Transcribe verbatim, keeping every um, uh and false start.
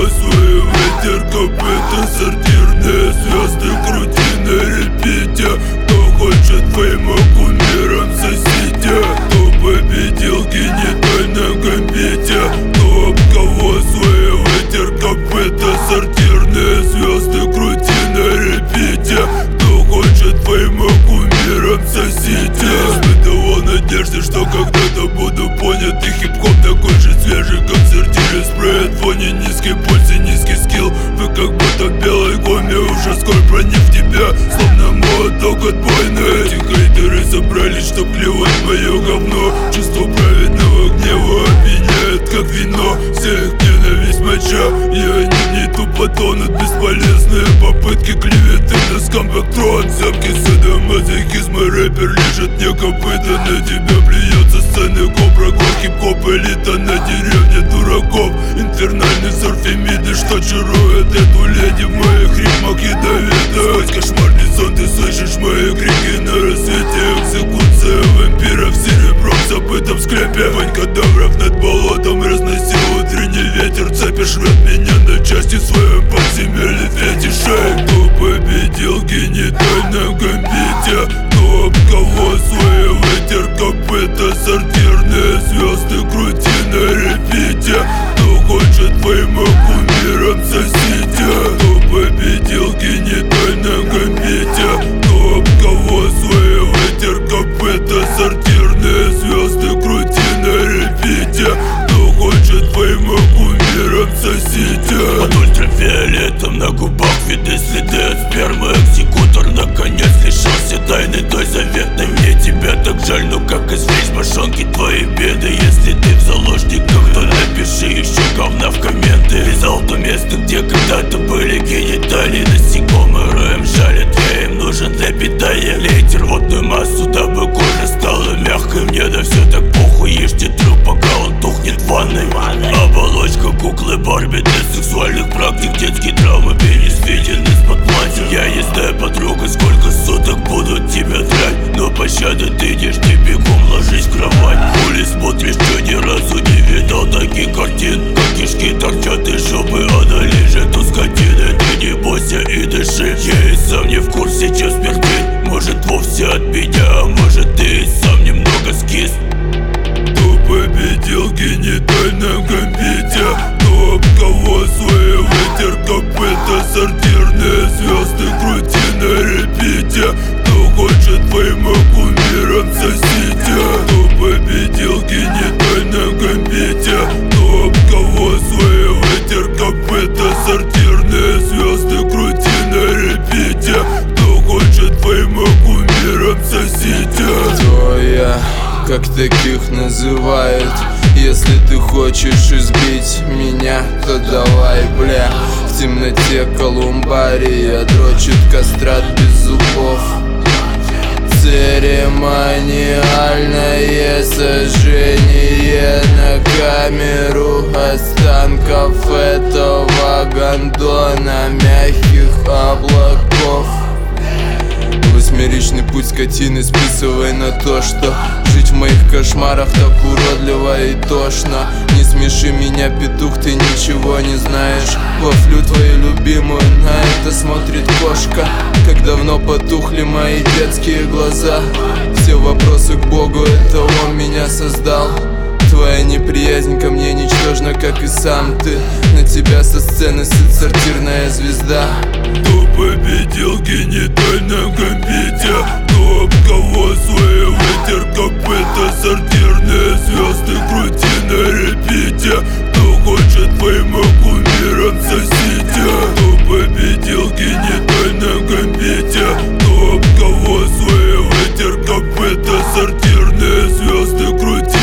свой ветер, копыта, сортирные звезды, крути на репите. Кто хочет фейма, кумиром соседи. Кто победил генитально гамбите? Кто об кого свой ветер, копыта, сортирные звезды, крути на репите. Кто хочет фейма, кумиром соседи. Испытывал надежды, что когда-то буду понят. И хип-хоп такой же свежий, как в сортире. Спреет в фоне низкий пульс и низкий скилл. Вы как будто в белой гоме, уже скоро проник в тебя, словно молоток отбойный. Эти хейтеры собрались, чтоб плевать в мое говно. Чувство праведного гнева опьяняет, как вино. Вся их ненависть моча, и они в ней тупо тонут. Бесполезные попытки клеветы на скамбэк трон. Взятки садомазохизма, рэпер лежит не копыта. На тебя плюется сцены кобра, гор, хип-хоп, элита на деревне дураков. Инфернальный сорфемиды, что чарует эту леди в моих ритмах ядовито. Сквозь кошмарный сон ты слышишь мои крики на рассвете. Экзекуция вампиров серебром в забытом склепе. Вонь кадавров над болотом разносил утренний ветер. Цепишь рвет меня на части в своем подземелье фетишей. Кто победил генитально гамбите? Кто об кого свой ветер, копыта, сортирные звезды, крути на репите. Кто хочет фейма, кумиром соседи. Кто победил генитально гамбите? Кто об кого свой ветер, копыта, сортирные звезды, крути на репите. Кто хочет фейма, кумиром соседи. Под ультрафиолетом на губах виды следы от спермы. Экзекутор наконец лишился тайны той заветной. Мне тебя так жаль, но как извлечь мошонки твои беды? Если ты в заложниках, то напиши еще говна в комменты. Вязал то место, где когда-то были гениталии. Насекомые роем жалят, я им нужен для питания. Лейте рвотную массу, дабы кожа стала мягкой. Мне да все так похуй, ешьте труп, пока он тухнет в ванной. Оболочка куклы Барби для сексуальных практик. Детские травмы, пенис виден из-под платья. Я ясная подруга, сколько суток будут тебя драть. Но пощады ты ешь, ты бегом ложись в кровать. Хули смотришь, что ни разу не видал таких картин. Как кишки торчат из жопы, она лежит у скотины. Ты не бойся и дыши, я и сам не в курсе, что смерть. Может вовсе от меня, а может ты и сам немного скис. Кто победил генитально гамбите? Кто об кого свой ветер, копыта, сортирные звезды, крути на репите. Кто хочет фейма, кумиром соседи. Кто победил генитально гамбите? Кто об кого свой ветер, копыта, сортирные звезды, крути на репите. Кто хочет фейма, кумиром соседи. Кто я? Как таких называют? Если ты хочешь избить меня, то давай, бля. В темноте колумбария дрочит кастрат без зубов. Церемониальное сожжение на камеру останков этого гондона мягких облаков. Восьмеричный путь скотины, списывай на то, что жить в моих кошмарах так уродливо и тошно. Не смеши меня, петух, ты ничего не знаешь. Вафлю твою любимую, на это смотрит кошка. Как давно потухли мои детские глаза. Все вопросы к Богу, это Он меня создал. Твоя неприязнь ко мне ничтожна, как и сам ты. На тебя со сцены сыт сортирная звезда. Кто победил генитально гамбите? Кто об кого свой ветер, копыта, сортирные звезды, крути на репите. Кто хочет фейма, кумиром соседи. Кто победил генитально гамбите? Кто об кого свой ветер, копыта, сортирные звезды, крути